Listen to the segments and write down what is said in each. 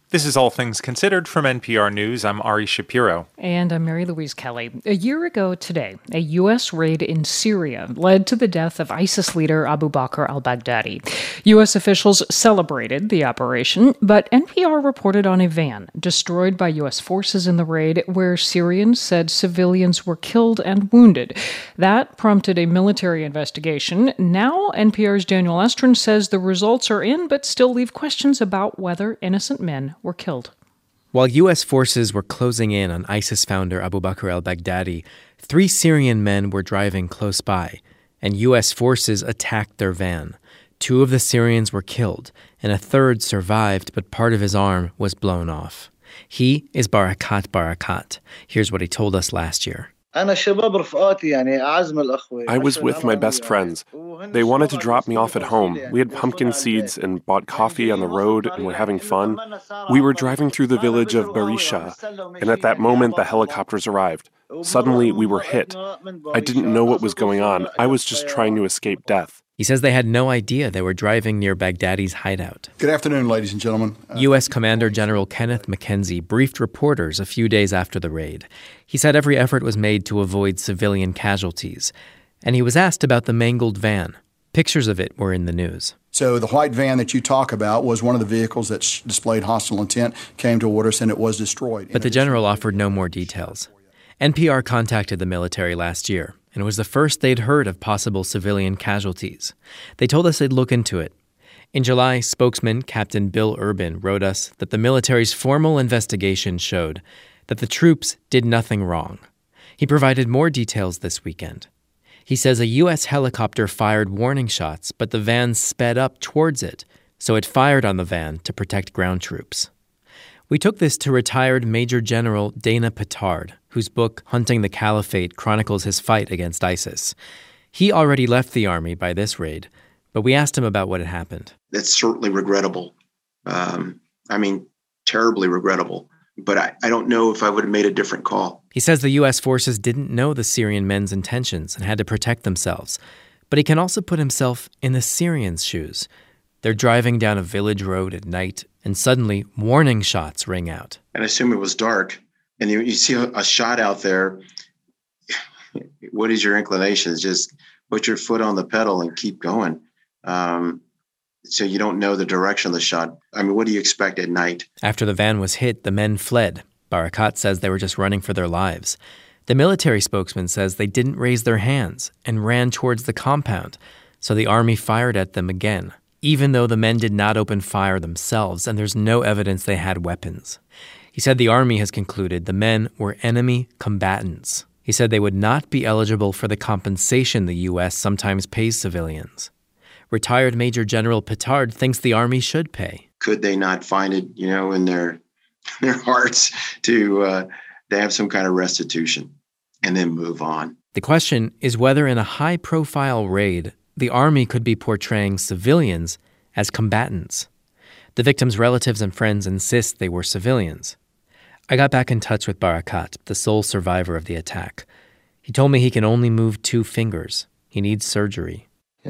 This is All Things Considered from NPR News. I'm Ari Shapiro. And I'm Mary Louise Kelly. A year ago today, a U.S. raid in Syria led to the death of ISIS leader Abu Bakr al-Baghdadi. U.S. officials celebrated the operation, but NPR reported on a van destroyed by U.S. forces in the raid where Syrians said civilians were killed and wounded. That prompted a military investigation. Now, NPR's Daniel Estrin says the results are in, but still leave questions about whether innocent men were killed. While U.S. forces were closing in on ISIS founder Abu Bakr al-Baghdadi, 3 Syrian men were driving close by, and U.S. forces attacked their van. 2 of the Syrians were killed, and a third survived, but part of his arm was blown off. He is Barakat Barakat. Here's what he told us last year. I was with my best friends. They wanted to drop me off at home. We had pumpkin seeds and bought coffee on the road and were having fun. We were driving through the village of Barisha, and at that moment the helicopters arrived. Suddenly we were hit. I didn't know what was going on. I was just trying to escape death. He says they had no idea they were driving near Baghdadi's hideout. Good afternoon, ladies and gentlemen. U.S. Commander General Kenneth McKenzie briefed reporters a few days after the raid. He said every effort was made to avoid civilian casualties. And he was asked about the mangled van. Pictures of it were in the news. So the white van that you talk about was one of the vehicles that displayed hostile intent, came toward us, and it was destroyed. But the general offered no more details. NPR contacted the military last year, and it was the first they'd heard of possible civilian casualties. They told us they'd look into it. In July, spokesman Captain Bill Urban wrote us that the military's formal investigation showed that the troops did nothing wrong. He provided more details this weekend. He says a U.S. helicopter fired warning shots, but the van sped up towards it, so it fired on the van to protect ground troops. We took this to retired Major General Dana Pittard, whose book Hunting the Caliphate chronicles his fight against ISIS. He already left the Army by this raid, but we asked him about what had happened. It's certainly regrettable. Terribly regrettable. But I don't know if I would have made a different call. He says the U.S. forces didn't know the Syrian men's intentions and had to protect themselves. But he can also put himself in the Syrians' shoes. They're driving down a village road at night, and suddenly warning shots ring out. And I assume it was dark, and you see a shot out there. What is your inclination? Just put your foot on the pedal and keep going. So you don't know the direction of the shot. What do you expect at night? After the van was hit, the men fled. Barakat says they were just running for their lives. The military spokesman says they didn't raise their hands and ran towards the compound, so the army fired at them again, even though the men did not open fire themselves and there's no evidence they had weapons. He said the army has concluded the men were enemy combatants. He said they would not be eligible for the compensation the U.S. sometimes pays civilians. Retired Major General Pittard thinks the Army should pay. Could they not find it, in their hearts to have some kind of restitution and then move on? The question is whether in a high-profile raid, the Army could be portraying civilians as combatants. The victims' relatives and friends insist they were civilians. I got back in touch with Barakat, the sole survivor of the attack. He told me he can only move 2 fingers. He needs surgery.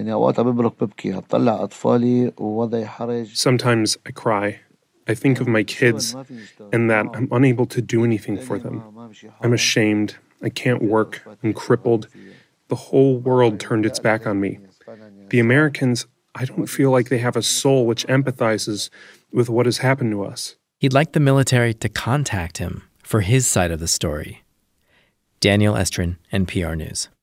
Sometimes I cry. I think of my kids and that I'm unable to do anything for them. I'm ashamed. I can't work. I'm crippled. The whole world turned its back on me. The Americans, I don't feel like they have a soul which empathizes with what has happened to us. He'd like the military to contact him for his side of the story. Daniel Estrin, NPR News.